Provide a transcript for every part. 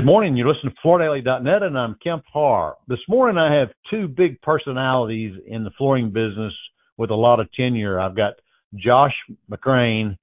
Good morning. You listen to FloorDaily.net, and I'm Kemp Harr. This morning I have two big personalities in the flooring business with a lot of tenure. I've got Josh McCrane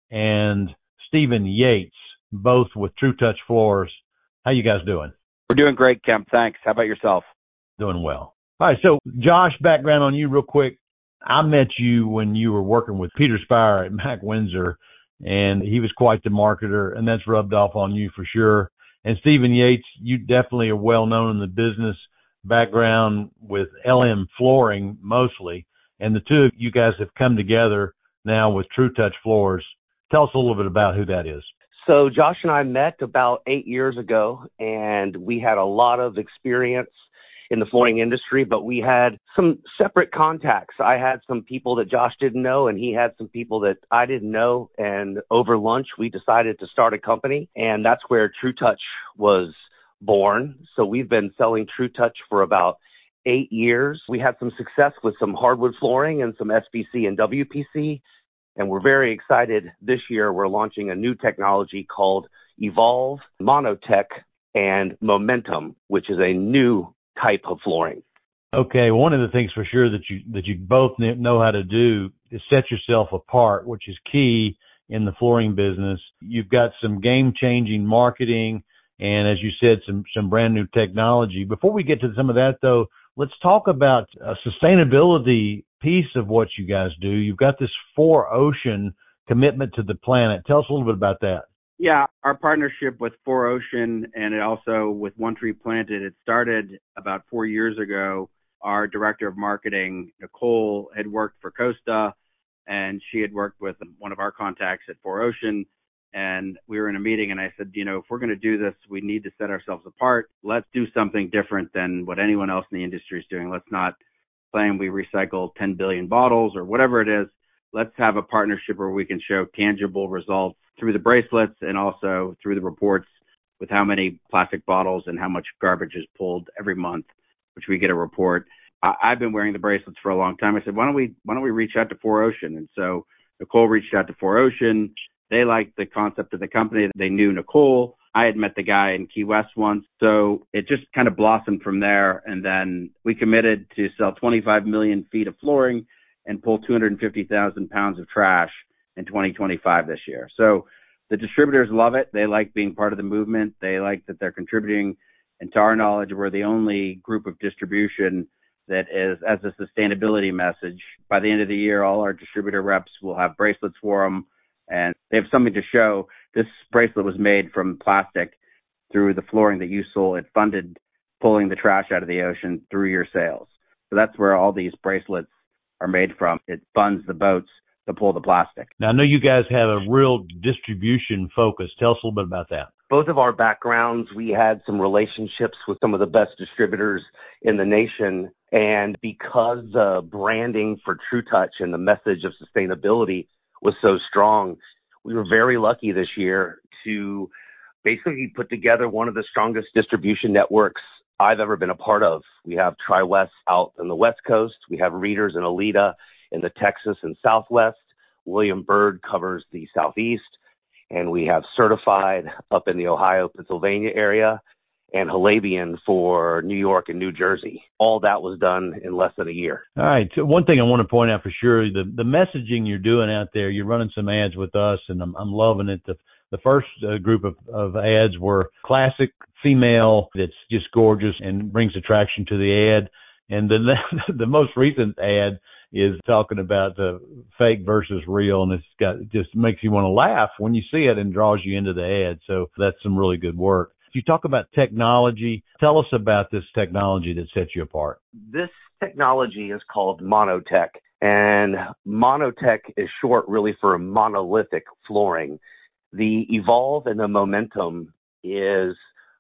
and Stephen Yates, both with TruTouch Floors. How you guys doing? We're doing great, Kemp. Thanks. How about yourself? Doing well. All right, so Josh, background on you real quick. I met you when you were working with Peter Spire at Mac Windsor, and he was quite the marketer, and that's rubbed off on you for sure. And Stephen Yates, you definitely are well known in the business background with LM Flooring mostly. And the two of you guys have come together now with TruTouch Floors. Tell us a little bit about who that is. So Josh and I met about 8 years ago, and we had a lot of experience in the flooring industry, but we had some separate contacts. I had some people that Josh didn't know, and he had some people that I didn't know. And over lunch, we decided to start a company, and that's where TruTouch was born. So we've been selling TruTouch for about 8 years. We had some success with some hardwood flooring and some SPC and WPC, and we're very excited. This year, we're launching a new technology called Evolve, Monotech, and Momentum, which is a new type of flooring. Okay, one of the things for sure that you both know how to do is set yourself apart, which is key in the flooring business. You've got some game-changing marketing and, as you said, some brand new technology. Before we get to some of that, though, let's talk about a sustainability piece of what you guys do. You've got this 4Ocean commitment to the planet. Tell us a little bit about that. Yeah, our partnership with 4Ocean and also with One Tree Planted, it started about 4 years ago. Our director of marketing, Nicole, had worked for Costa, and she had worked with one of our contacts at 4Ocean. And we were in a meeting, and I said, if we're going to do this, we need to set ourselves apart. Let's do something different than what anyone else in the industry is doing. Let's not claim we recycle 10 billion bottles or whatever it is. Let's have a partnership where we can show tangible results through the bracelets and also through the reports with how many plastic bottles and how much garbage is pulled every month, which we get a report. I've been wearing the bracelets for a long time. I said, why don't we reach out to 4Ocean? And so Nicole reached out to 4Ocean. They liked the concept of the company. They knew Nicole. I had met the guy in Key West once. So it just kind of blossomed from there. And then we committed to sell 25 million feet of flooring and pull 250,000 pounds of trash in 2025 this year. So the distributors love it. They like being part of the movement. They like that they're contributing. And to our knowledge, we're the only group of distribution that is as a sustainability message. By the end of the year, all our distributor reps will have bracelets for them, and they have something to show. This bracelet was made from plastic through the flooring that you sold. It funded pulling the trash out of the ocean through your sales. So that's where all these bracelets are made from. It funds the boats to pull the plastic. Now, I know you guys have a real distribution focus. Tell us a little bit about that. Both of our backgrounds, we had some relationships with some of the best distributors in the nation. And because branding for TruTouch and the message of sustainability was so strong, we were very lucky this year to basically put together one of the strongest distribution networks I've ever been a part of. We have TriWest out on the West Coast. We have Readers and Alita in the Texas and Southwest. William Byrd covers the Southeast. And we have Certified up in the Ohio, Pennsylvania area, and Halabian for New York and New Jersey. All that was done in less than a year. All right. So one thing I want to point out for sure, the messaging you're doing out there, you're running some ads with us, and I'm loving it. The first group of ads were classic female that's just gorgeous and brings attraction to the ad. And then the most recent ad is talking about the fake versus real, and it just makes you want to laugh when you see it and draws you into the ad. So that's some really good work. You talk about technology. Tell us about this technology that sets you apart. This technology is called Monotech, and Monotech is short really for monolithic flooring. The Evolve and the Momentum is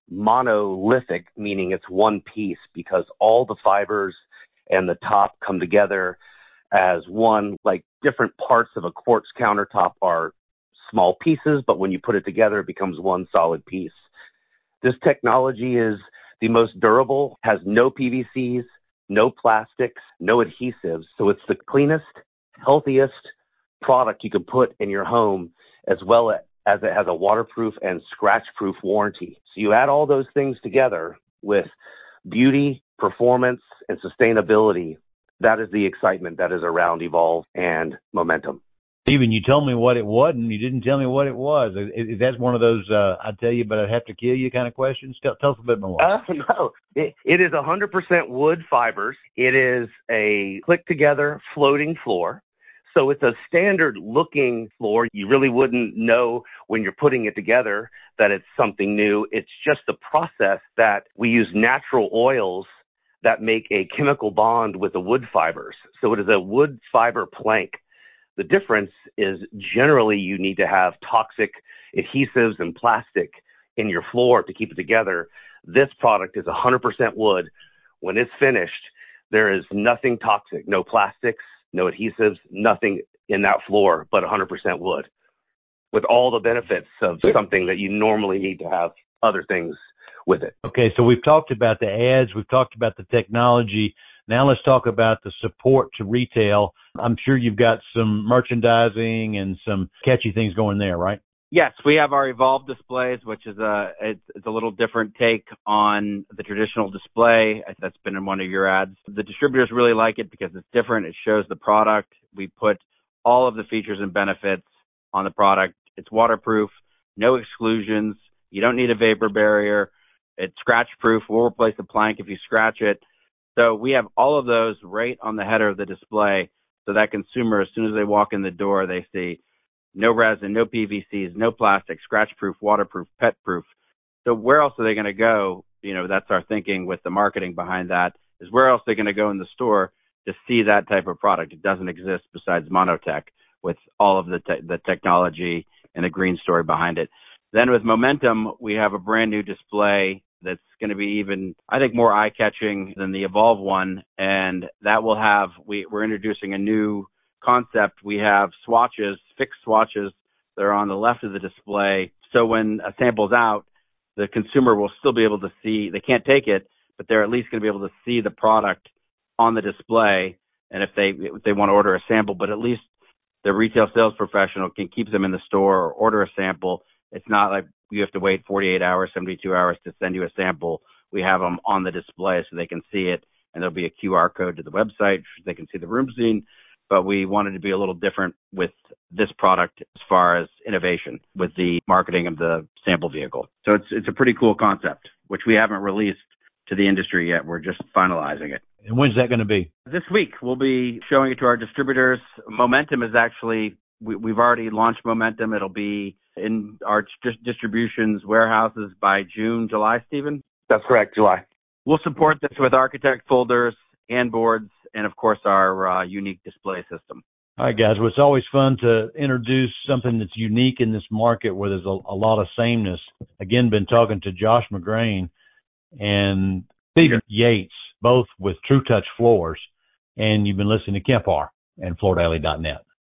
monolithic, meaning it's one piece because all the fibers and the top come together as one. Like different parts of a quartz countertop are small pieces, but when you put it together, it becomes one solid piece. This technology is the most durable, has no PVCs, no plastics, no adhesives. So it's the cleanest, healthiest product you can put in your home, as well as it has a waterproof and scratch-proof warranty. So you add all those things together with beauty, performance, and sustainability. That is the excitement that is around Evolve and Momentum. Steven, you told me what it wasn't. You didn't tell me what it was. Is that one of those I'd tell you, but I'd have to kill you kind of questions? Tell us a bit more. No, it is 100% wood fibers. It is a click-together floating floor. So it's a standard-looking floor. You really wouldn't know when you're putting it together that it's something new. It's just the process that we use natural oils that make a chemical bond with the wood fibers. So it is a wood fiber plank. The difference is generally you need to have toxic adhesives and plastic in your floor to keep it together. This product is 100% wood. When it's finished, there is nothing toxic, no plastics, no adhesives, nothing in that floor, but 100% wood, with all the benefits of something that you normally need to have other things with it. Okay, so we've talked about the ads, we've talked about the technology. Now let's talk about the support to retail. I'm sure you've got some merchandising and some catchy things going there, right? Yes, we have our Evolve displays, which is it's a little different take on the traditional display. That's been in one of your ads. The distributors really like it because it's different. It shows the product. We put all of the features and benefits on the product. It's waterproof, no exclusions. You don't need a vapor barrier. It's scratch proof. We'll replace the plank if you scratch it. So we have all of those right on the header of the display so that consumer, as soon as they walk in the door, they see no resin, no PVCs, no plastic, scratch-proof, waterproof, pet-proof. So where else are they going to go? You know, that's our thinking with the marketing behind that, is where else are they going to go in the store to see that type of product? It doesn't exist besides Monotech with all of the technology and the green story behind it. Then with Momentum, we have a brand new display that's going to be even, I think, more eye-catching than the Evolve one. And that will have, we're introducing a new concept. We have swatches, fixed swatches that are on the left of the display. So when a sample's out, the consumer will still be able to see, they can't take it, but they're at least going to be able to see the product on the display. And if they want to order a sample, but at least the retail sales professional can keep them in the store or order a sample. It's not like you have to wait 48 hours, 72 hours to send you a sample. We have them on the display so they can see it, and there'll be a QR code to the website so they can see the room scene. But we wanted to be a little different with this product as far as innovation with the marketing of the sample vehicle. So it's a pretty cool concept, which we haven't released to the industry yet. We're just finalizing it. And when's that going to be? This week, we'll be showing it to our distributors. Momentum is actually, we've already launched Momentum. It'll be in our distributions warehouses by June, July, Stephen? That's correct, July. We'll support this with architect folders and boards and, of course, our unique display system. All right, guys. Well, it's always fun to introduce something that's unique in this market where there's a lot of sameness. Again, been talking to Josh McGrain and Steven Yates, both with TrueTouch Floors, and you've been listening to Kemp Harr and FloorDaily.net.